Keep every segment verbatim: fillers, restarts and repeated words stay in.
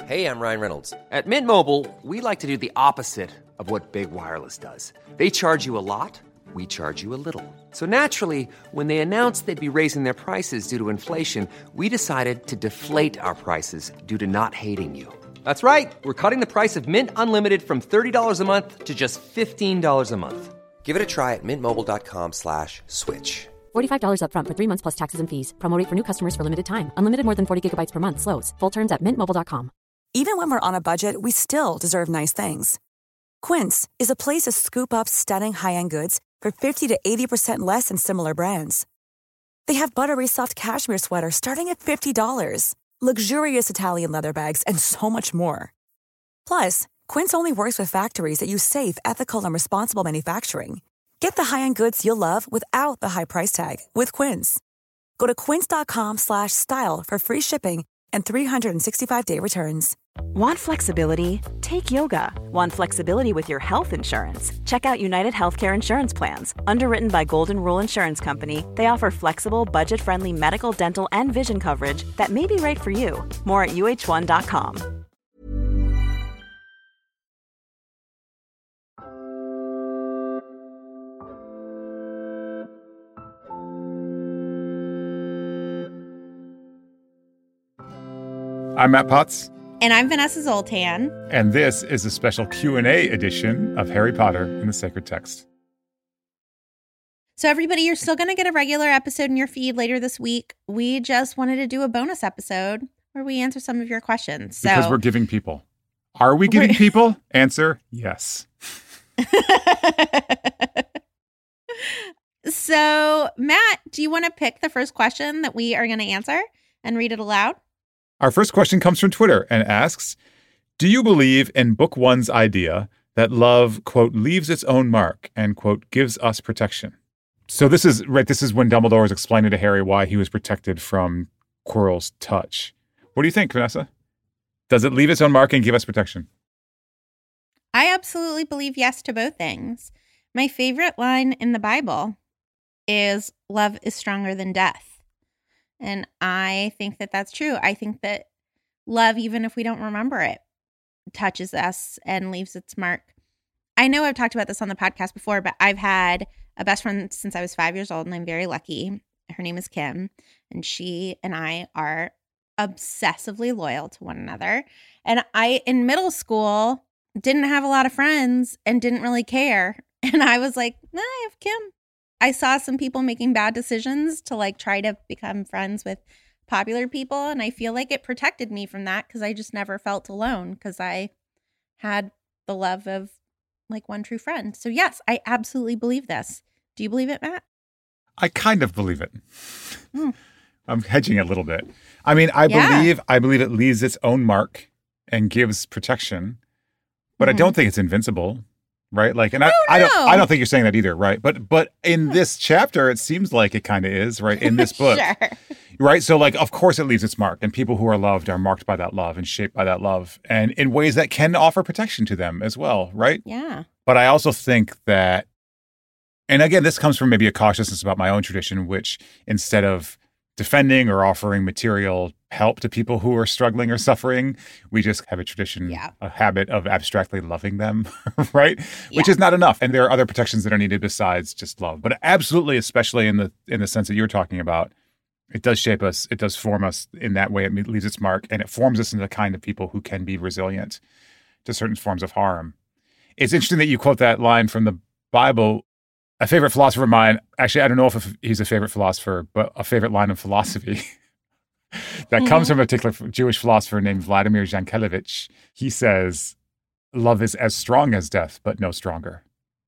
Hey, I'm Ryan Reynolds. At Mint Mobile, we like to do the opposite of what Big Wireless does. They charge you a lot, we charge you a little. So naturally, when they announced they'd be raising their prices due to inflation, we decided to deflate our prices due to not hating you. That's right. We're cutting the price of Mint Unlimited from thirty dollars a month to just fifteen dollars a month. Give it a try at mintmobile.com slash switch. forty-five dollars up front for three months plus taxes and fees. Promo rate for new customers for limited time. Unlimited more than forty gigabytes per month. Slows full terms at mint mobile dot com. Even when we're on a budget, we still deserve nice things. Quince is a place to scoop up stunning high-end goods for fifty to eighty percent less than similar brands. They have buttery soft cashmere sweaters starting at fifty dollars, luxurious Italian leather bags, and so much more. Plus, Quince only works with factories that use safe, ethical, and responsible manufacturing. Get the high-end goods you'll love without the high price tag with Quince. Go to quince.com slash style for free shipping and three sixty-five day returns. Want flexibility? Take yoga. Want flexibility with your health insurance? Check out United Healthcare Insurance Plans. Underwritten by Golden Rule Insurance Company, they offer flexible, budget-friendly medical, dental, and vision coverage that may be right for you. More at U H one dot com. I'm Matt Potts. And I'm Vanessa Zoltan. And this is a special Q and A edition of Harry Potter and the Sacred Text. So everybody, you're still going to get a regular episode in your feed later this week. We just wanted to do a bonus episode where we answer some of your questions. So, because we're giving people. Are we giving people? Answer, yes. So, Matt, do you want to pick the first question that we are going to answer and read it aloud? Our first question comes from Twitter and asks, do you believe in Book One's idea that love, quote, leaves its own mark and, quote, gives us protection? So this is, right, this is when Dumbledore is explaining to Harry why he was protected from Quirrell's touch. What do you think, Vanessa? Does it leave its own mark and give us protection? I absolutely believe yes to both things. My favorite line in the Bible is, love is stronger than death. And I think that that's true. I think that love, even if we don't remember it, touches us and leaves its mark. I know I've talked about this on the podcast before, but I've had a best friend since I was five years old, and I'm very lucky. Her name is Kim, and she and I are obsessively loyal to one another. And I, in middle school, didn't have a lot of friends and didn't really care. And I was like, nah, I have Kim. I saw some people making bad decisions to like try to become friends with popular people. And I feel like it protected me from that because I just never felt alone because I had the love of like one true friend. So yes, I absolutely believe this. Do you believe it, Matt? I kind of believe it. Mm. I'm hedging a little bit. I mean, I yeah. believe I believe it leaves its own mark and gives protection, but mm-hmm. I don't think it's invincible. Right. Like, and I, I, don't, I don't think you're saying that either. Right. But, but in this chapter, it seems like it kind of is, right. In this book. Sure. Right. So like, of course it leaves its mark, and people who are loved are marked by that love and shaped by that love, and in ways that can offer protection to them as well. Right. Yeah. But I also think that, and again, this comes from maybe a cautiousness about my own tradition, which instead of defending or offering material help to people who are struggling or suffering, we just have a tradition, yeah. a habit of abstractly loving them, right? Yeah. Which is not enough. And there are other protections that are needed besides just love. But absolutely, especially in the in the sense that you're talking about, it does shape us. It does form us in that way. It leaves its mark, and it forms us into the kind of people who can be resilient to certain forms of harm. It's interesting that you quote that line from the Bible. A favorite philosopher of mine, actually, I don't know if he's a favorite philosopher, but a favorite line of philosophy that mm-hmm. comes from a particular Jewish philosopher named Vladimir Jankelevich. He says, love is as strong as death, but no stronger.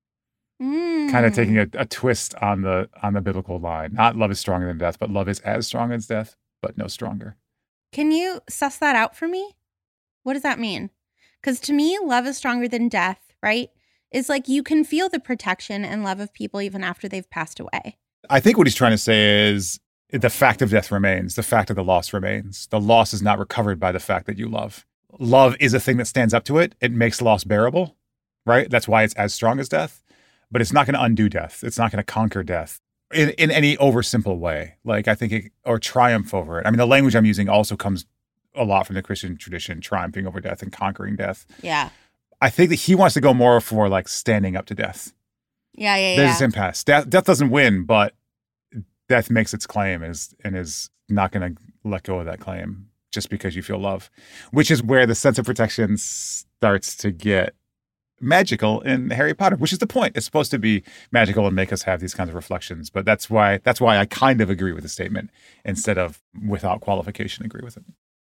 Mm. Kind of taking a, a twist on the on the biblical line. Not love is stronger than death, but love is as strong as death, but no stronger. Can you suss that out for me? What does that mean? Because to me, love is stronger than death, right? It's like you can feel the protection and love of people even after they've passed away. I think what he's trying to say is the fact of death remains. The fact of the loss remains. The loss is not recovered by the fact that you love. Love is a thing that stands up to it. It makes loss bearable, right? That's why it's as strong as death. But it's not going to undo death. It's not going to conquer death in, in any oversimple way. Like I think, it, or triumph over it. I mean, the language I'm using also comes a lot from the Christian tradition, triumphing over death and conquering death. Yeah. I think that he wants to go more for like standing up to death. Yeah, yeah, There's yeah. this impasse. Death, death doesn't win, but death makes its claim is, and is not going to let go of that claim just because you feel love, which is where the sense of protection starts to get magical in Harry Potter, which is the point. It's supposed to be magical and make us have these kinds of reflections. But that's why that's why I kind of agree with the statement instead of without qualification agree with it.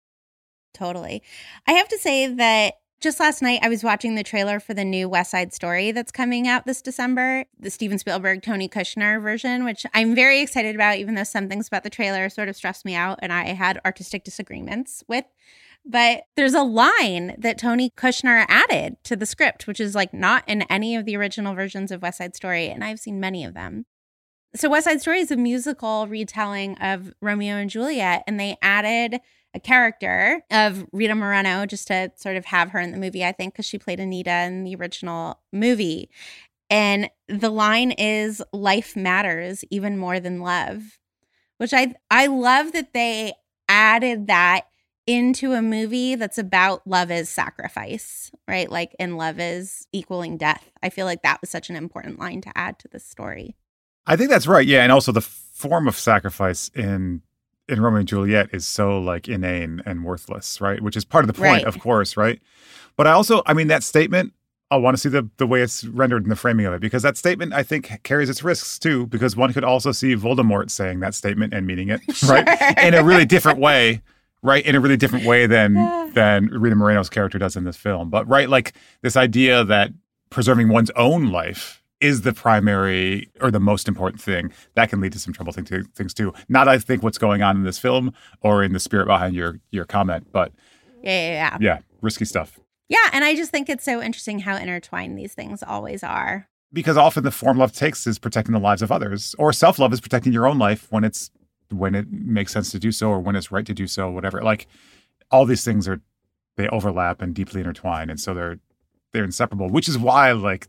Totally. I have to say that just last night I was watching the trailer for the new West Side Story that's coming out this December, the Steven Spielberg, Tony Kushner version, which I'm very excited about, even though some things about the trailer sort of stressed me out and I had artistic disagreements with. But there's a line that Tony Kushner added to the script, which is like not in any of the original versions of West Side Story, and I've seen many of them. So West Side Story is a musical retelling of Romeo and Juliet, and they added a character of Rita Moreno just to sort of have her in the movie, I think, because she played Anita in the original movie. And the line is, "Life matters even more than love," which I I love that they added that into a movie that's about love is sacrifice, right? Like, and love is equaling death. I feel like that was such an important line to add to this story. I think that's right. Yeah. And also the form of sacrifice in in Romeo and Juliet is so like inane and worthless, right? Which is part of the point, Right. of course, right? But I also, I mean, that statement, I want to see the, the way it's rendered in the framing of it, because that statement, I think, carries its risks too, because one could also see Voldemort saying that statement and meaning it, right? In a really different way. Right, in a really different way than than Rita Moreno's character does in this film. But right, like this idea that preserving one's own life is the primary or the most important thing, that can lead to some troubling th- things too. Not, I think, what's going on in this film or in the spirit behind your your comment, but Yeah, yeah, yeah. yeah, risky stuff. Yeah, and I just think it's so interesting how intertwined these things always are. Because often the form love takes is protecting the lives of others, or self-love is protecting your own life when it's when it makes sense to do so, or when it's right to do so, whatever. Like all these things are, they overlap and deeply intertwine. And so they're, they're inseparable, which is why like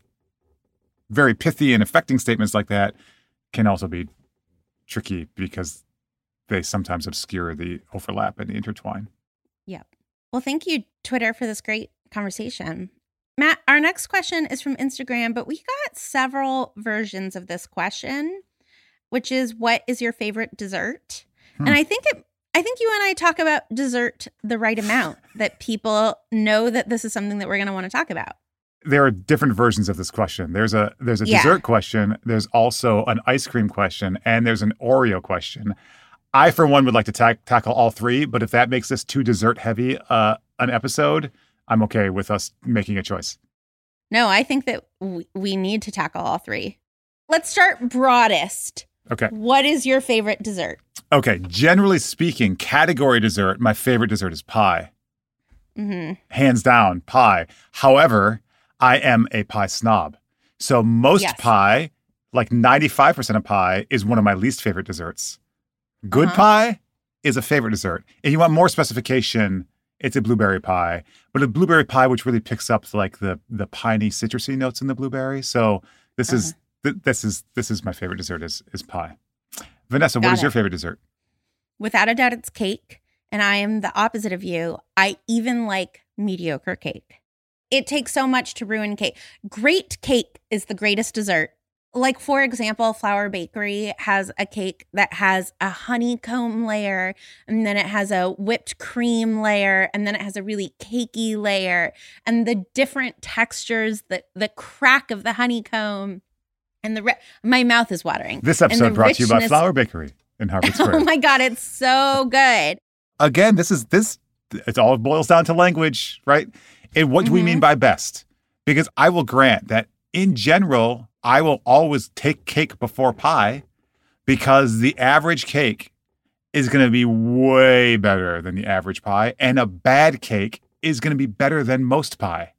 very pithy and affecting statements like that can also be tricky because they sometimes obscure the overlap and the intertwine. Yep. Well, thank you, Twitter, for this great conversation. Matt, our next question is from Instagram, but we got several versions of this question, which is, what is your favorite dessert? Hmm. And I think it, I think you and I talk about dessert the right amount, that people know that this is something that we're going to want to talk about. There are different versions of this question. There's a there's a Yeah. dessert question. There's also an ice cream question, and there's an Oreo question. I, for one, would like to ta- tackle all three, but if that makes this too dessert heavy uh, an episode, I'm okay with us making a choice. No, I think that w- we need to tackle all three. Let's start broadest. Okay. What is your favorite dessert? Okay. Generally speaking, category dessert, my favorite dessert is pie. Mm-hmm. Hands down, pie. However, I am a pie snob. So most Yes. pie, like ninety-five percent of pie, is one of my least favorite desserts. Good Uh-huh. pie is a favorite dessert. If you want more specification, it's a blueberry pie. But a blueberry pie which really picks up like the the piney, citrusy notes in the blueberry. So this is th- this is this is my favorite dessert is is pie. Vanessa, Got what is it. your favorite dessert? Without a doubt, it's cake. And I am the opposite of you. I even like mediocre cake. It takes so much to ruin cake. Great cake is the greatest dessert. Like, for example, Flour Bakery has a cake that has a honeycomb layer, and then it has a whipped cream layer, and then it has a really cakey layer, and the different textures, the, the crack of the honeycomb, and the, ri- my mouth is watering. This And episode the brought to you by richness- Flour Bakery in Harvard Square. Oh my God, it's so good. Again, this is this it all boils down to language, right? And what do we Mhm. mean by best? Because I will grant that in general, I will always take cake before pie because the average cake is going to be way better than the average pie, and a bad cake is going to be better than most pie.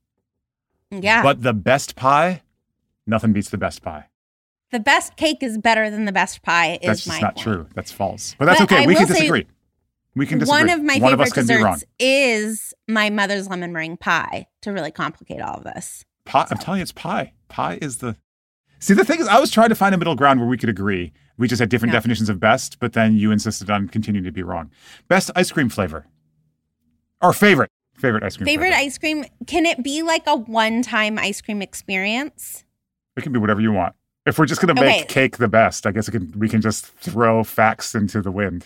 Yeah. But the best pie, nothing beats the best pie. The best cake is better than the best pie is That's my just not point. true. That's false. But that's But okay. I we can will say disagree. We can disagree. One of my One of us favorite can be wrong. desserts is my mother's lemon meringue pie, to really complicate all of this. Pie, I'm telling you, it's pie. Pie is the... See, the thing is, I was trying to find a middle ground where we could agree. We just had different Yeah. definitions of best, but then you insisted on continuing to be wrong. Best ice cream flavor. Or favorite. Favorite ice cream Favorite flavor. ice cream. Can it be like a one-time ice cream experience? It can be whatever you want. If we're just going to make Okay. cake the best, I guess it can, we can just throw facts into the wind.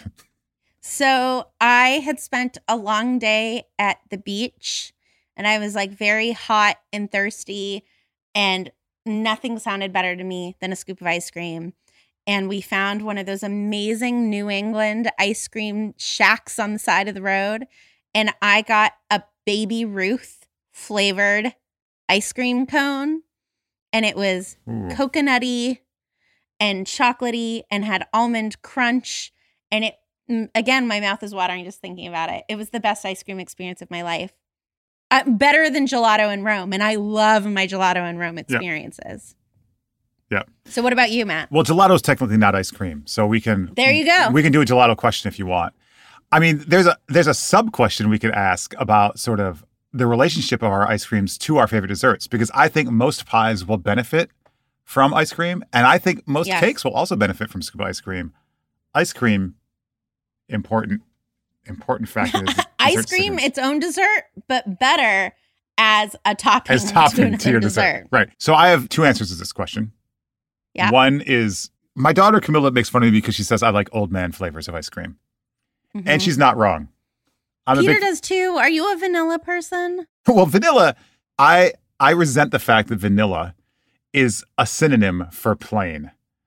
So I had spent a long day at the beach and I was like very hot and thirsty, and nothing sounded better to me than a scoop of ice cream. And we found one of those amazing New England ice cream shacks on the side of the road. And I got a Baby Ruth flavored ice cream cone. And it was Ooh. coconutty and chocolatey and had almond crunch. And it, mm, again, my mouth is watering just thinking about it. It was the best ice cream experience of my life. Uh, better than gelato in Rome. And I love my gelato in Rome experiences. Yeah. So what about you, Matt? Well, gelato is technically not ice cream, so we can. There you go. We can do a gelato question if you want. I mean, there's a there's a sub question we could ask about sort of the relationship of our ice creams to our favorite desserts, because I think most pies will benefit from ice cream, and I think most Yes. cakes will also benefit from scoop of ice cream. Ice cream, important important factor. is Ice dessert cream, decisions. its own dessert, but better as a topping, as topping to, to your dessert. Right. So I have two answers to this question. Yeah. One is my daughter Camilla makes fun of me because she says I like old man flavors of ice cream. Mhm. And she's not wrong. I'm Peter a big, does too. Are you a vanilla person? well, vanilla, I I resent the fact that vanilla is a synonym for plain.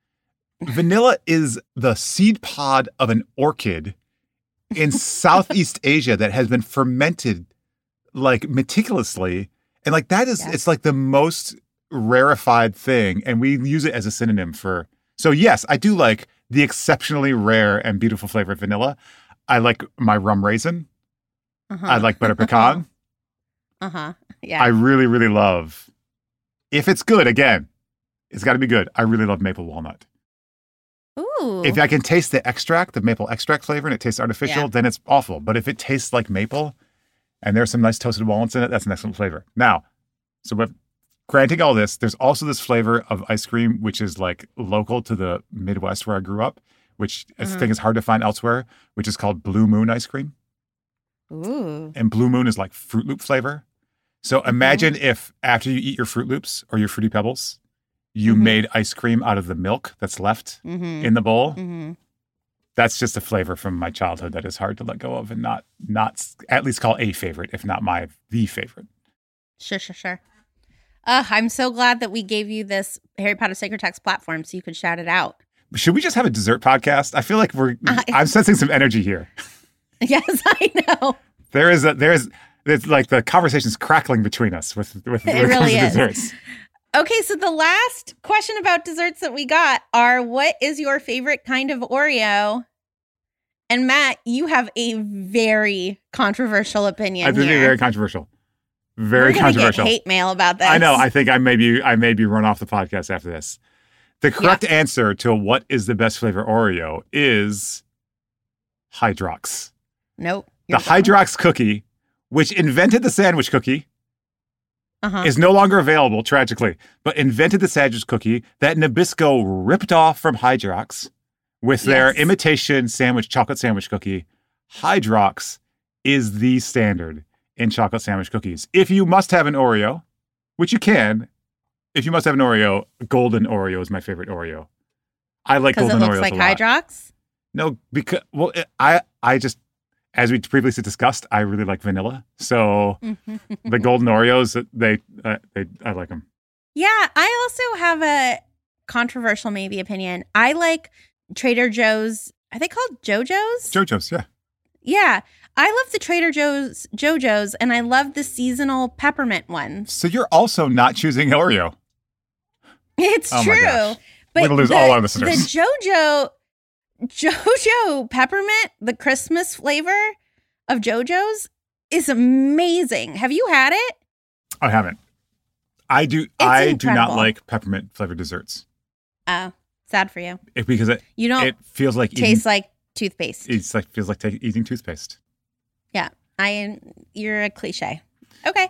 Vanilla is the seed pod of an orchid in Southeast Asia that has been fermented like meticulously. And like that is, Yes. it's like the most rarefied thing. And we use it as a synonym for, so yes, I do like the exceptionally rare and beautiful flavor of vanilla. I like my rum raisin. Uh-huh. I like butter pecan. Uh-huh. Yeah. I really, really love, if it's good, again, it's got to be good. I really love maple walnut. Ooh. If I can taste the extract, the maple extract flavor, and it tastes artificial, Yeah. then it's awful. But if it tastes like maple and there's some nice toasted walnuts in it, that's an excellent flavor. Now, so with, granting all this, there's also this flavor of ice cream, which is like local to the Midwest where I grew up, which I Mhm. think is hard to find elsewhere, which is called Blue Moon ice cream. Ooh. And Blue Moon is like Fruit Loop flavor. So Mm-hmm. imagine if after you eat your Fruit Loops or your Fruity Pebbles, you Mhm. made ice cream out of the milk that's left Mm-hmm. in the bowl. Mm-hmm. That's just a flavor from my childhood that is hard to let go of and not not s- at least call a favorite, if not my the favorite. Sure, sure, sure. Uh, I'm so glad that we gave you this Harry Potter Sacred Text platform so you could shout it out. Should we just have a dessert podcast? I feel like we're I- I'm sensing some energy here. Yes, I know. There is a there is it's like the conversation's crackling between us with with when It it comes really to is. desserts. Okay, so the last question about desserts that we got are, what is your favorite kind of Oreo? And Matt, you have a very controversial opinion I think here. it's very controversial. Very We're gonna controversial. get hate mail about this. I know. I think I may be I may be run off the podcast after this. The correct answer to what is the best flavor Oreo is Hydrox. Nope. The Hydrox cookie, which invented the sandwich cookie, Uh-huh. is no longer available, tragically, but invented the sandwich cookie that Nabisco ripped off from Hydrox with their Yes. imitation sandwich, chocolate sandwich cookie. Hydrox is the standard in chocolate sandwich cookies. If you must have an Oreo, which you can, if you must have an Oreo, golden Oreo is my favorite Oreo. I like Because it golden looks Oreos like a lot. Hydrox? No, because well, it, I I just as we previously discussed, I really like vanilla. So the golden Oreos, they uh, they I like them. Yeah, I also have a controversial maybe opinion. I like Trader Joe's. Are they called JoJo's? JoJo's, yeah. Yeah, I love the Trader Joe's JoJo's, and I love the seasonal peppermint ones. So you're also not choosing Oreo. It's Oh my true. gosh. But We're gonna lose the, all our listeners. The JoJo JoJo peppermint, the Christmas flavor of JoJo's is amazing. Have you had it? I haven't. I do. I do not incredible. like peppermint flavored desserts Oh, sad for you. it, because it You don't it feels like eating, taste like toothpaste. it's like feels like take, eating toothpaste. Yeah, I. You're a cliche. Okay.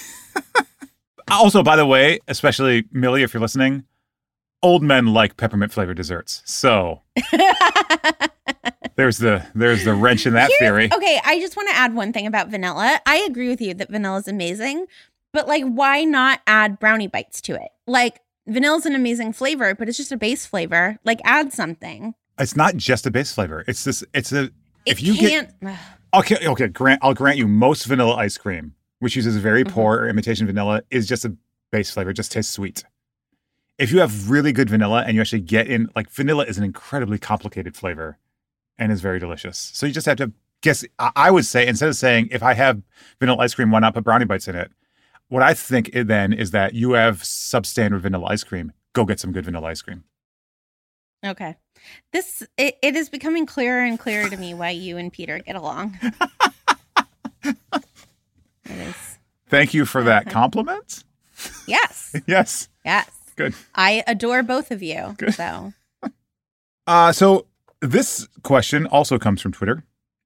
Also, by the way, especially Millie, if you're listening, old men like peppermint flavored desserts. So there's the there's the wrench in that Here's, theory. Okay, I just want to add one thing about vanilla. I agree with you that vanilla is amazing, but like, why not add brownie bites to it? Like, vanilla's an amazing flavor, but it's just a base flavor. Like, add something. It's not just a base flavor. It's this. It's a. If It you can't. get okay, okay, grant I'll grant you most vanilla ice cream, which uses very Mhm. poor or imitation vanilla, is just a base flavor. It just tastes sweet. If you have really good vanilla and you actually get in, like, vanilla is an incredibly complicated flavor and is very delicious. So you just have to guess. I I would say, instead of saying, if I have vanilla ice cream, why not put brownie bites in it? What I think it then is that you have substandard vanilla ice cream. Go get some good vanilla ice cream. Okay. This, it, it is becoming clearer and clearer to me why you and Peter get along. It is. Thank you for that compliment. Yes. Yes. Yes. Good. I adore both of you. Good. So, Uh, so this question also comes from Twitter.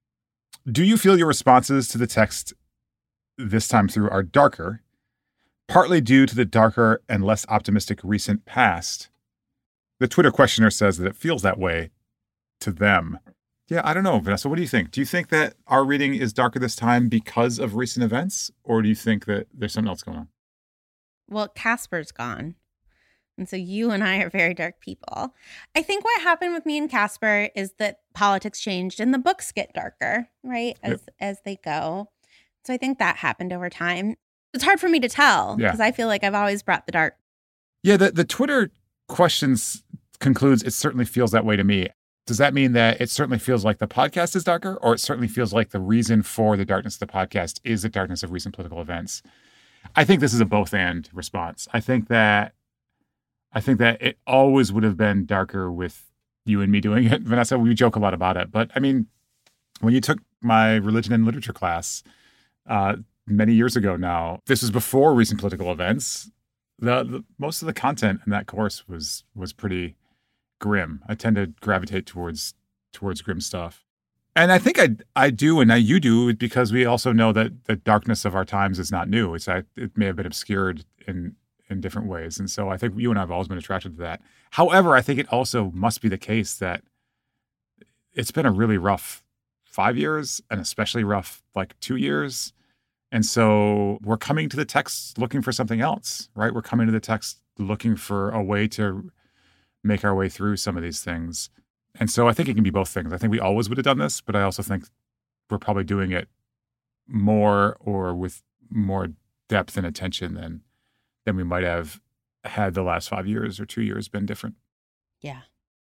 Do you feel your responses to the text this time through are darker, partly due to the darker and less optimistic recent past? The Twitter questioner says that it feels that way to them. Yeah, I don't know, Vanessa. What do you think? Do you think that our reading is darker this time because of recent events, or do you think that there's something else going on? well, Casper's gone. And so you and I are very dark people. I think what happened with me and Casper is that politics changed and the books get darker, right? As Yep. as they go. So I think that happened over time. It's hard for me to tell Yeah. because I feel like I've always brought the dark. Yeah, the, the Twitter questions concludes, it certainly feels that way to me. Does that mean that it certainly feels like the podcast is darker, or it certainly feels like the reason for the darkness of the podcast is the darkness of recent political events? I think this is a both and response. I think that I think that it always would have been darker with you and me doing it. Vanessa, we joke a lot about it. But I mean, when you took my religion and literature class uh, many years ago now, this was before recent political events. The, the most of the content in that course was was pretty grim. I tend to gravitate towards towards grim stuff. And I think I I do, and I, you do, because we also know that the darkness of our times is not new. It's I, it may have been obscured in in different ways, and so I think you and I have always been attracted to that. However, I think it also must be the case that it's been a really rough five years, and especially rough like two years. And so we're coming to the text looking for something else, right? We're coming to the text looking for a way to make our way through some of these things. And so I think it can be both things. I think we always would have done this, but I also think we're probably doing it more or with more depth and attention than than we might have had the last five years or two years been different. Yeah.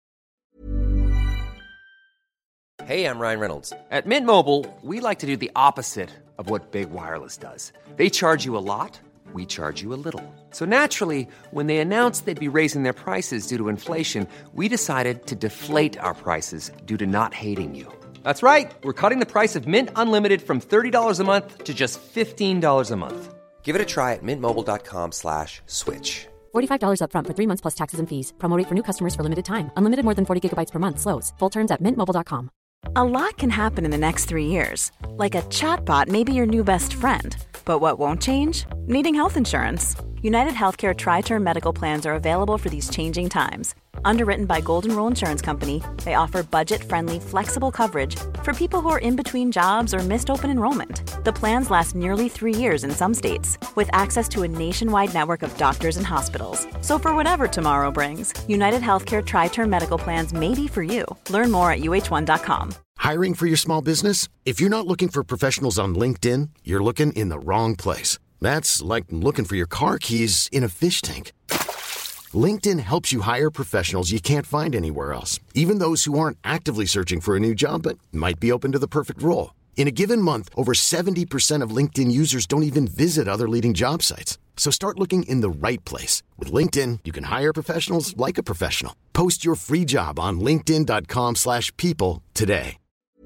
Hey, I'm Ryan Reynolds. At Mint Mobile, we like to do the opposite of what Big Wireless does. They charge you a lot, we charge you a little. So naturally, when they announced they'd be raising their prices due to inflation, we decided to deflate our prices due to not hating you. That's right. We're cutting the price of Mint Unlimited from thirty dollars a month to just fifteen dollars a month. Give it a try at mintmobile.com slash switch. forty-five dollars up front for three months plus taxes and fees. Promo rate for new customers for limited time. Unlimited more than forty gigabytes per month slows. Full terms at mint mobile dot com. A lot can happen in the next three years. Like a chatbot may be your new best friend. But what won't change? Needing health insurance. United Healthcare Tri-Term Medical Plans are available for these changing times. Underwritten by Golden Rule Insurance Company, they offer budget-friendly, flexible coverage for people who are in between jobs or missed open enrollment. The plans last nearly three years in some states, with access to a nationwide network of doctors and hospitals. So for whatever tomorrow brings, United Healthcare Tri-Term Medical Plans may be for you. Learn more at U H one dot com. Hiring for your small business? If you're not looking for professionals on LinkedIn, you're looking in the wrong place. That's like looking for your car keys in a fish tank. LinkedIn helps you hire professionals you can't find anywhere else, even those who aren't actively searching for a new job but might be open to the perfect role. In a given month, over seventy percent of LinkedIn users don't even visit other leading job sites. So start looking in the right place. With LinkedIn, you can hire professionals like a professional. Post your free job on linkedin.com slash people today.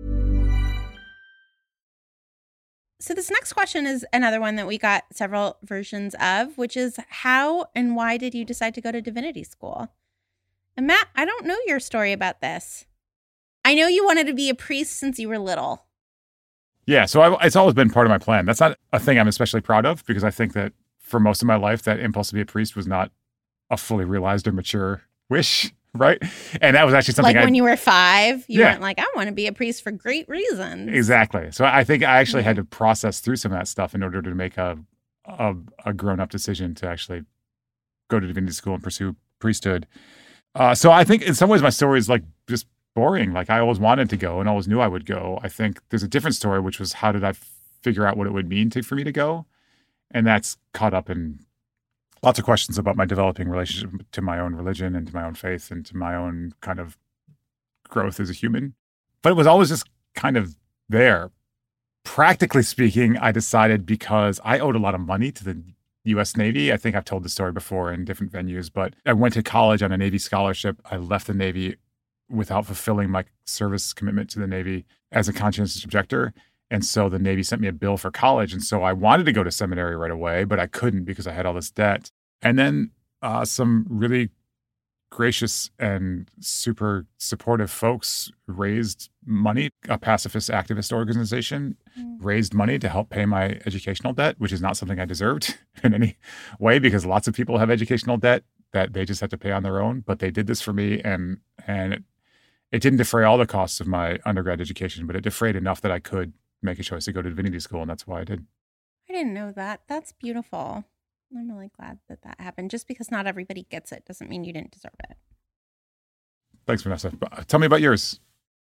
So this next question is another one that we got several versions of, which is how and why did you decide to go to divinity school? And Matt, I don't know your story about this. I know you wanted to be a priest since you were little. Yeah, so I, it's always been part of my plan. That's not a thing I'm especially proud of, because I think that for most of my life, that impulse to be a priest was not a fully realized or mature wish. right? And that was actually something like I, when you were five, you Yeah. weren't like, I want to be a priest for great reasons. Exactly. So I think I actually had to process through some of that stuff in order to make a a, a grown-up decision to actually go to divinity school and pursue priesthood. Uh, so I think in some ways my story is like just boring. Like I always wanted to go and always knew I would go. I think there's a different story, which was how did I figure out what it would mean to, for me to go? And that's caught up in lots of questions about my developing relationship to my own religion and to my own faith and to my own kind of growth as a human. But it was always just kind of there. Practically speaking, I decided because I owed a lot of money to the U S Navy. I think I've told the story before in different venues, but I went to college on a Navy scholarship. I left the Navy without fulfilling my service commitment to the Navy as a conscientious objector. And so the Navy sent me a bill for college. And so I wanted to go to seminary right away, but I couldn't because I had all this debt. And then uh, some really gracious and super supportive folks raised money. A pacifist activist organization mm. raised money to help pay my educational debt, which is not something I deserved in any way because lots of people have educational debt that they just have to pay on their own. But they did this for me, and and it, it didn't defray all the costs of my undergrad education, but it defrayed enough that I could make a choice to go to divinity school, and that's why I did. I didn't know that. That's beautiful. I'm really glad that that happened. Just because not everybody gets it doesn't mean you didn't deserve it. Thanks, Vanessa. Tell me about yours.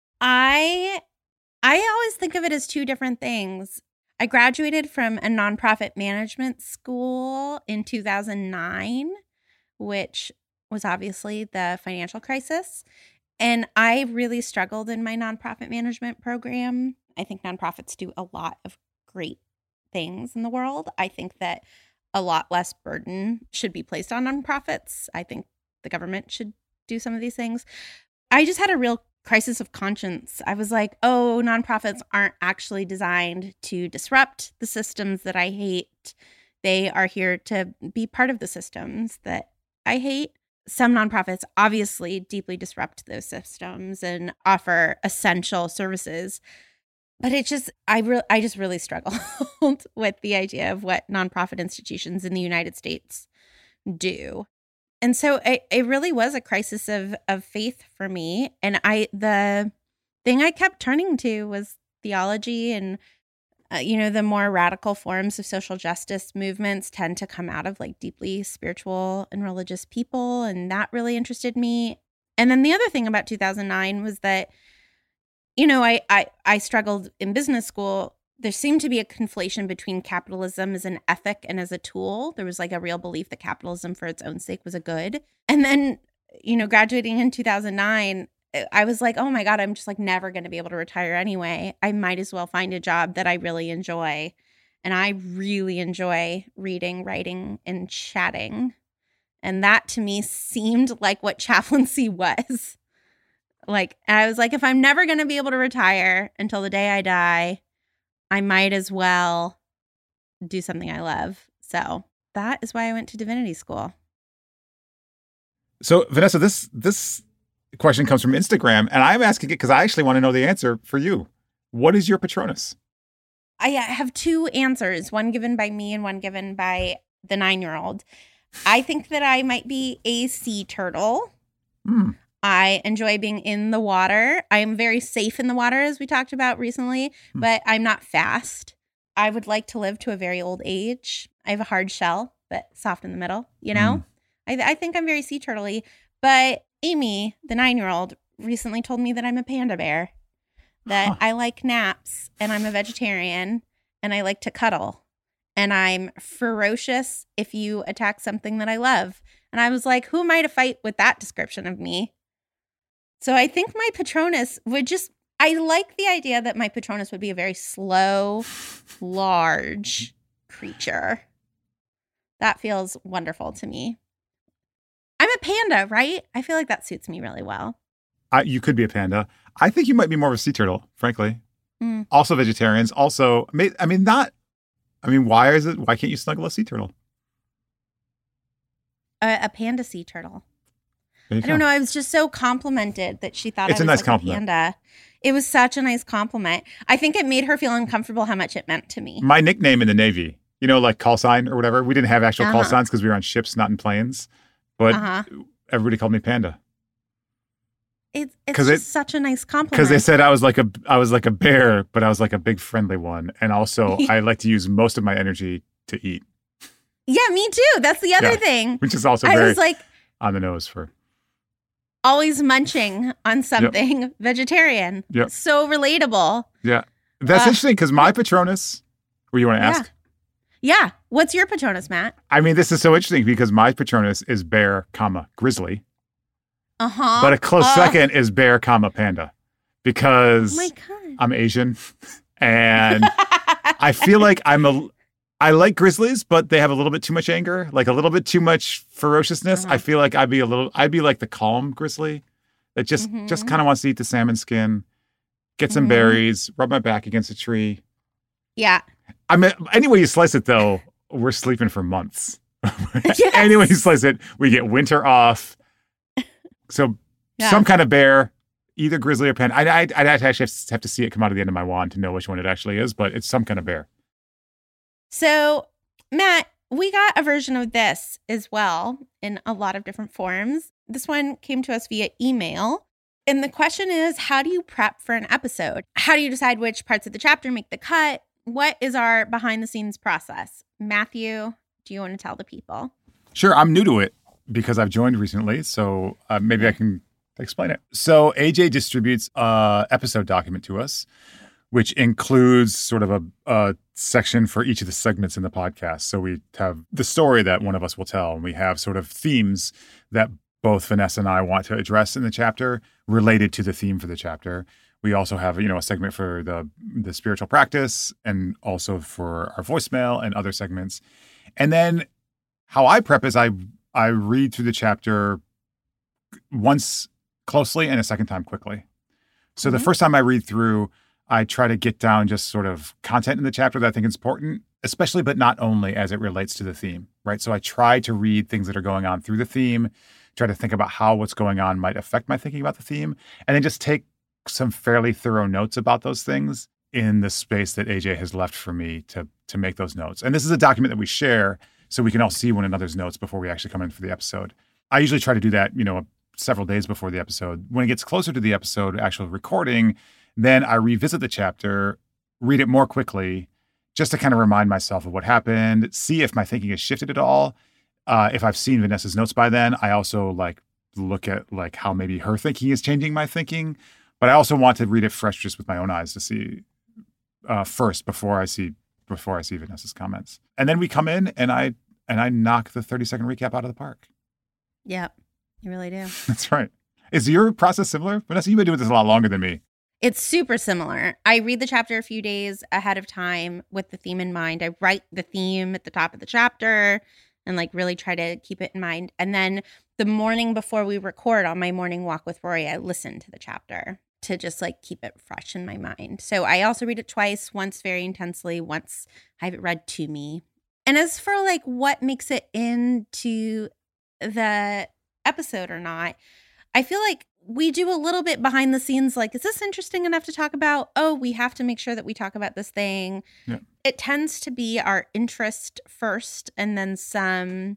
I I always think of it as two different things. I graduated from a nonprofit management school in two thousand nine, which was obviously the financial crisis. And I really struggled in my nonprofit management program. I think nonprofits do a lot of great things in the world. I think that a lot less burden should be placed on nonprofits. I think the government should do some of these things. I just had a real crisis of conscience. I was like, oh, nonprofits aren't actually designed to disrupt the systems that I hate. They are here to be part of the systems that I hate. Some nonprofits obviously deeply disrupt those systems and offer essential services. But it just, I re- I just really struggled with the idea of what nonprofit institutions in the United States do. And so it, it really was a crisis of of faith for me. And I the thing I kept turning to was theology, and uh, you know, the more radical forms of social justice movements tend to come out of like deeply spiritual and religious people, and that really interested me. And then the other thing about two thousand nine was that, you know, I, I, I struggled in business school. There seemed to be a conflation between capitalism as an ethic and as a tool. There was like a real belief that capitalism for its own sake was a good. And then, you know, graduating in two thousand nine, I was like, oh my God, I'm just like never going to be able to retire anyway. I might as well find a job that I really enjoy. And I really enjoy reading, writing, and chatting. And that to me seemed like what chaplaincy was. Like, I was like, if I'm never going to be able to retire until the day I die, I might as well do something I love. So that is why I went to divinity school. So, Vanessa, this this question comes from Instagram, and I'm asking it because I actually want to know the answer for you. What is your Patronus? I have two answers, one given by me and one given by the nine-year-old. I think that I might be a sea turtle. Hmm. I enjoy being in the water. I am very safe in the water, as we talked about recently, but I'm not fast. I would like to live to a very old age. I have a hard shell, but soft in the middle, you know? Mm. I, I think I'm very sea turtle-y. But Amy, the nine-year-old, recently told me that I'm a panda bear, that huh. I like naps, and I'm a vegetarian, and I like to cuddle, and I'm ferocious if you attack something that I love. And I was like, who am I to fight with that description of me? So I think my Patronus would just, I like the idea that my Patronus would be a very slow, large creature. That feels wonderful to me. I'm a panda, right? I feel like that suits me really well. I, you could be a panda. I think you might be more of a sea turtle, frankly. Mm. Also vegetarians. Also, I mean, not, I mean, why is it, why can't you snuggle a sea turtle? A, a panda sea turtle. I don't know. I was just so complimented that she thought it's I was a nice like compliment. a panda. It was such a nice compliment. I think it made her feel uncomfortable how much it meant to me. My nickname in the Navy, you know, like call sign or whatever. We didn't have actual uh-huh. call signs because we were on ships, not in planes. But uh-huh. everybody called me Panda. It's it's 'Cause just it- such a nice compliment. Because they said I was like a I was like a bear, but I was like a big friendly one. And also I like to use most of my energy to eat, yeah, me too. That's the other Yeah. thing. which is also I very was like on the nose for. always munching on something vegetarian. Yep. So relatable. Yeah. That's Uh, interesting because my Patronus, were you want to ask? Yeah. Yeah. What's your Patronus, Matt? I mean, this is so interesting because my Patronus is bear, comma, grizzly. Uh-huh. But a close Uh, second is bear, comma, panda. Because Oh my God. I'm Asian and I feel like I'm a I like grizzlies, but they have a little bit too much anger, like a little bit too much ferociousness. Uh-huh. I feel like I'd be a little I'd be like the calm grizzly that just Mhm. just kind of wants to eat the salmon skin, get some Mhm. berries, rub my back against a tree. Yeah. I mean, any way you slice it, though, we're sleeping for months. Yes. Any way you slice it, we get winter off. So Yeah. some kind of bear, either grizzly or panda. I'd, I'd, I'd actually have to see it come out of the end of my wand to know which one it actually is, but it's some kind of bear. So, Matt, we got a version of this as well in a lot of different forms. This one came to us via email. And the question is, how do you prep for an episode? How do you decide which parts of the chapter make the cut? What is our behind the scenes process? Matthew, do you want to tell the people? Sure, I'm new to it because I've joined recently, so uh, maybe I can explain it. So A J distributes a episode document to us, which includes sort of a, a section for each of the segments in the podcast. So we have the story that one of us will tell, and we have sort of themes that both Vanessa and I want to address in the chapter related to the theme for the chapter. We also have, you know, a segment for the the spiritual practice and also for our voicemail and other segments. And then how I prep is I I read through the chapter once closely and a second time quickly. So Mm-hmm. the first time I read through, I try to get down just sort of content in the chapter that I think is important, especially but not only as it relates to the theme, right? So I try to read things that are going on through the theme, try to think about how what's going on might affect my thinking about the theme, and then just take some fairly thorough notes about those things in the space that A J has left for me to to make those notes. And this is a document that we share so we can all see one another's notes before we actually come in for the episode. I usually try to do that, you know, several days before the episode. When it gets closer to the episode, actual recording, then I revisit the chapter, read it more quickly, just to kind of remind myself of what happened, see if my thinking has shifted at all. Uh, if I've seen Vanessa's notes by then, I also like look at like how maybe her thinking is changing my thinking. But I also want to read it fresh just with my own eyes to see uh, first before I see before I see Vanessa's comments. And then we come in and I and I knock the thirty second recap out of the park. Yep, you really do. That's right. Is your process similar? Vanessa, you've been doing this a lot longer than me. It's super similar. I read the chapter a few days ahead of time with the theme in mind. I write the theme at the top of the chapter and like really try to keep it in mind. And then the morning before we record on my morning walk with Rory, I listen to the chapter to just like keep it fresh in my mind. So I also read it twice, once very intensely, once I have it read to me. And as for like what makes it into the episode or not, I feel like we do a little bit behind the scenes, like, is this interesting enough to talk about? Oh, we have to make sure that we talk about this thing. Yeah. It tends to be our interest first and then some,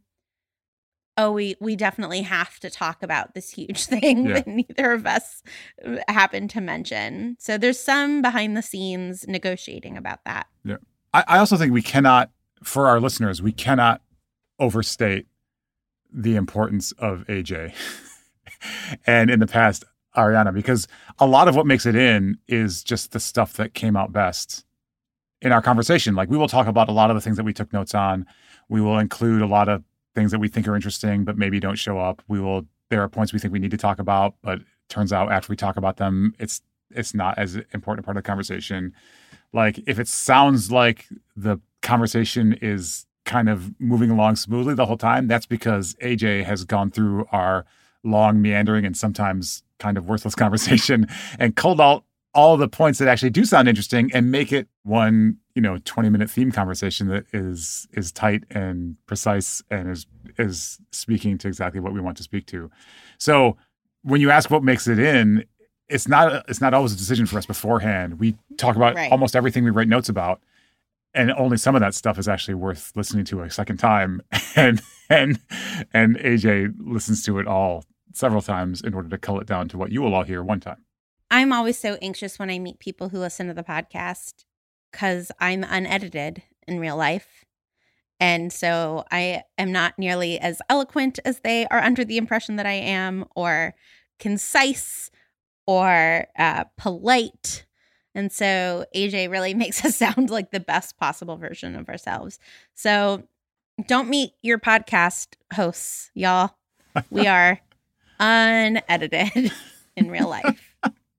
oh, we, we definitely have to talk about this huge thing Yeah. that neither of us happen to mention. So there's some behind the scenes negotiating about that. Yeah. I, I also think we cannot, for our listeners, we cannot overstate the importance of A J. And in the past, Ariana, because a lot of what makes it in is just the stuff that came out best in our conversation. Like we will talk about a lot of the things that we took notes on. We will include a lot of things that we think are interesting, but maybe don't show up. We will, there are points we think we need to talk about, but it turns out after we talk about them, it's, it's not as important part of the conversation. Like if it sounds like the conversation is kind of moving along smoothly the whole time, that's because A J has gone through our long, meandering, and sometimes kind of worthless conversation and culled out all the points that actually do sound interesting and make it one, you know, twenty minute theme conversation that is is tight and precise and is is speaking to exactly what we want to speak to. So when you ask what makes it in, it's not it's not always a decision for us beforehand. We talk about Right. almost everything we write notes about. And only some of that stuff is actually worth listening to a second time. And and and A J listens to it all several times in order to cull it down to what you will all hear one time. I'm always so anxious when I meet people who listen to the podcast because I'm unedited in real life. And so I am not nearly as eloquent as they are under the impression that I am, or concise, or uh, polite. And so A J really makes us sound like the best possible version of ourselves. So don't meet your podcast hosts, y'all. We are unedited in real life.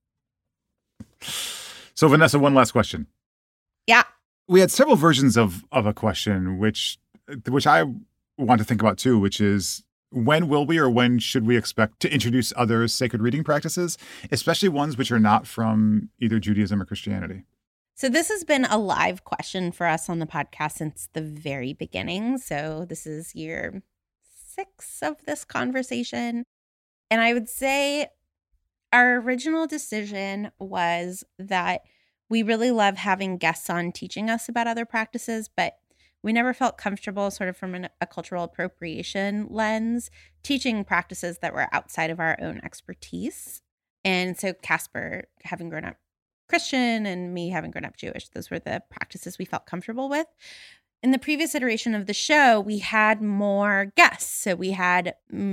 So Vanessa, one last question. Yeah. We had several versions of, of a question, which which I want to think about too, which is, when will we or when should we expect to introduce other sacred reading practices, especially ones which are not from either Judaism or Christianity? So this has been a live question for us on the podcast since the very beginning. So this is year six of this conversation. And I would say our original decision was that we really love having guests on teaching us about other practices, but we never felt comfortable sort of from an, a cultural appropriation lens teaching practices that were outside of our own expertise. And so Casper, having grown up Christian, and me having grown up Jewish, those were the practices we felt comfortable with. In the previous iteration of the show, we had more guests. So we had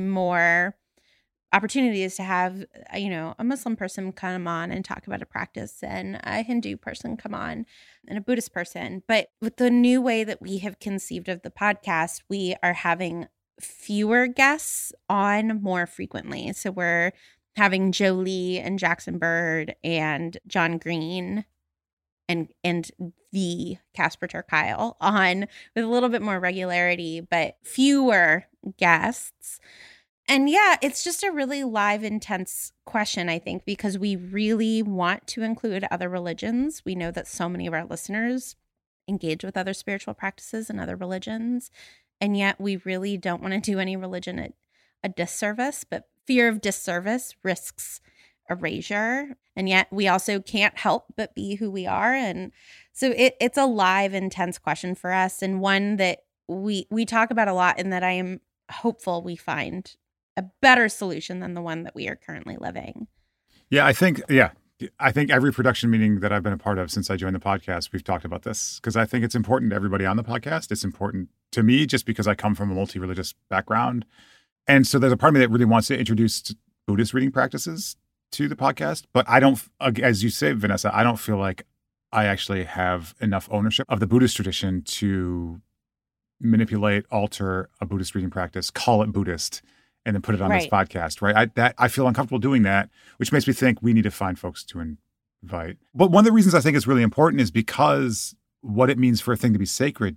more opportunities to have, you know, a Muslim person come on and talk about a practice, and a Hindu person come on, and a Buddhist person. But with the new way that we have conceived of the podcast, we are having fewer guests on more frequently. So we're having Jolie and Jackson Bird and John Green and and the Casper ter Kuile on with a little bit more regularity, but fewer guests. And yeah, it's just a really live, intense question, I think, because we really want to include other religions. We know that so many of our listeners engage with other spiritual practices and other religions, and yet we really don't want to do any religion a, a disservice, but fear of disservice risks erasure. And yet we also can't help but be who we are. And so it, it's a live, intense question for us, and one that we we talk about a lot, and that I am hopeful we find a better solution than the one that we are currently living. Yeah, I think, yeah, I think every production meeting that I've been a part of since I joined the podcast, we've talked about this, because I think it's important to everybody on the podcast. It's important to me just because I come from a multi-religious background. And so there's a part of me that really wants to introduce Buddhist reading practices to the podcast. But I don't, as you say, Vanessa, I don't feel like I actually have enough ownership of the Buddhist tradition to manipulate, alter a Buddhist reading practice, call it Buddhist, and then put it on Right. this podcast, right? I that I feel uncomfortable doing that, which makes me think we need to find folks to invite. But one of the reasons I think it's really important is because what it means for a thing to be sacred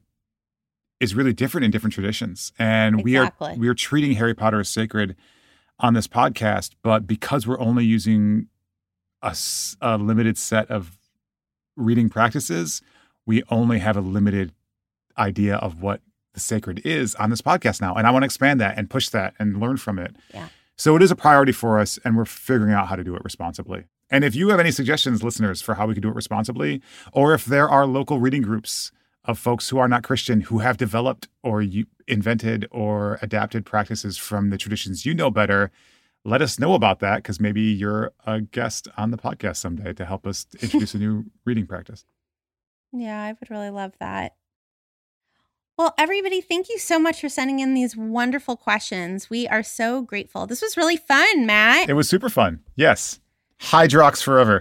is really different in different traditions. And Exactly. we are we are treating Harry Potter as sacred on this podcast, but because we're only using a, s- a limited set of reading practices, we only have a limited idea of what the sacred is on this podcast now. And I want to expand that and push that and learn from it. Yeah. So it is a priority for us, and we're figuring out how to do it responsibly. And if you have any suggestions, listeners, for how we can do it responsibly, or if there are local reading groups of folks who are not Christian who have developed or you invented or adapted practices from the traditions you know better, let us know about that, because maybe you're a guest on the podcast someday to help us introduce a new reading practice. Yeah, I would really love that. Well, everybody, thank you so much for sending in these wonderful questions. We are so grateful. This was really fun, Matt. It was super fun. Yes. Hydrox forever.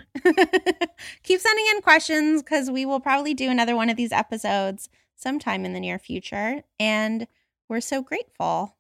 Keep sending in questions, because we will probably do another one of these episodes sometime in the near future. And we're so grateful.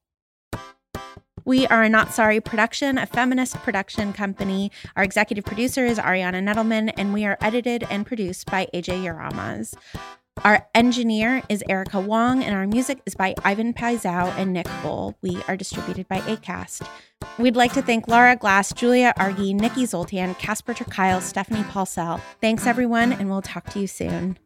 We are a Not Sorry production, a feminist production company. Our executive producer is Ariana Nettleman, and we are edited and produced by A J Yaramas. Our engineer is Erica Wong, and our music is by Ivan Paisau and Nick Bull. We are distributed by Acast. We'd like to thank Laura Glass, Julia Argy, Nikki Zoltan, Casper ter Kuile, Stephanie Paulsell. Thanks, everyone, and we'll talk to you soon.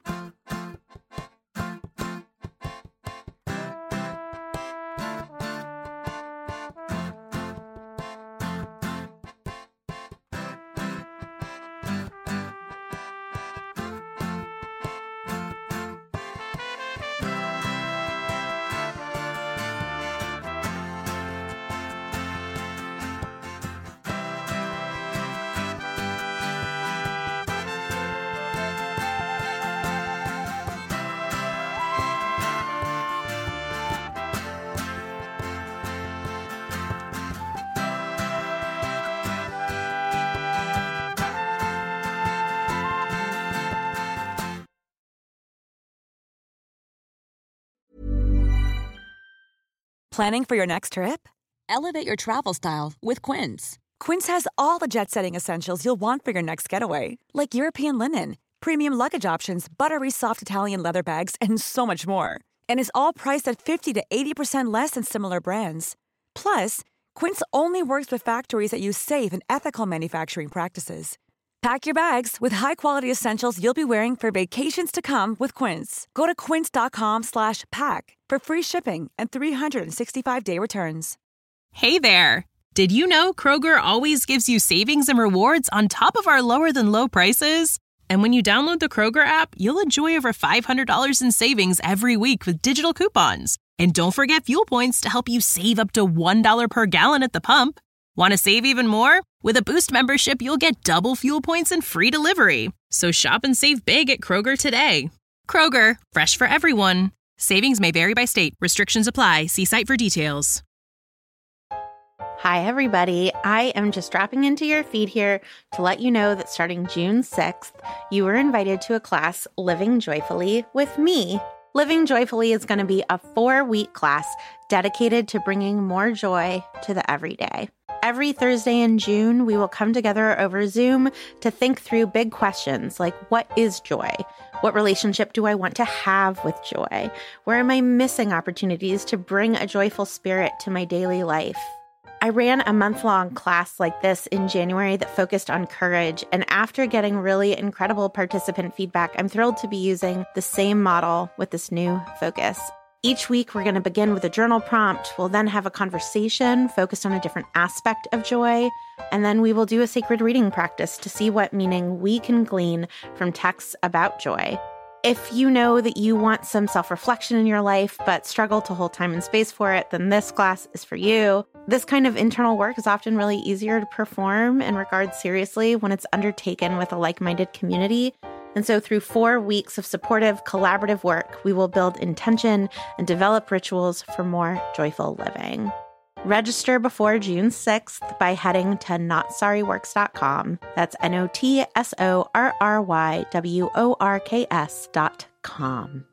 Planning for your next trip? Elevate your travel style with Quince. Quince has all the jet-setting essentials you'll want for your next getaway, like European linen, premium luggage options, buttery soft Italian leather bags, and so much more. And is all priced at fifty to eighty percent less than similar brands. Plus, Quince only works with factories that use safe and ethical manufacturing practices. Pack your bags with high-quality essentials you'll be wearing for vacations to come with Quince. Go to quince.com slash pack for free shipping and three sixty-five day returns. Hey there! Did you know Kroger always gives you savings and rewards on top of our lower-than-low prices? And when you download the Kroger app, you'll enjoy over five hundred dollars in savings every week with digital coupons. And don't forget fuel points to help you save up to one dollar per gallon at the pump. Want to save even more? With a Boost membership, you'll get double fuel points and free delivery. So shop and save big at Kroger today. Kroger, fresh for everyone. Savings may vary by state. Restrictions apply. See site for details. Hi, everybody. I am just dropping into your feed here to let you know that starting June sixth, you were invited to a class, Living Joyfully, with me. Living Joyfully is going to be a four-week class dedicated to bringing more joy to the everyday. Every Thursday in June, we will come together over Zoom to think through big questions like, what is joy? What relationship do I want to have with joy? Where am I missing opportunities to bring a joyful spirit to my daily life? I ran a month-long class like this in January that focused on courage, and after getting really incredible participant feedback, I'm thrilled to be using the same model with this new focus. Each week, we're going to begin with a journal prompt. We'll then have a conversation focused on a different aspect of joy, and then we will do a sacred reading practice to see what meaning we can glean from texts about joy. If you know that you want some self-reflection in your life but struggle to hold time and space for it, then this class is for you. This kind of internal work is often really easier to perform and regard seriously when it's undertaken with a like-minded community. And so through four weeks of supportive, collaborative work, we will build intention and develop rituals for more joyful living. Register before June sixth by heading to not sorry works dot com. That's N O T S O R R Y W O R K S dot com.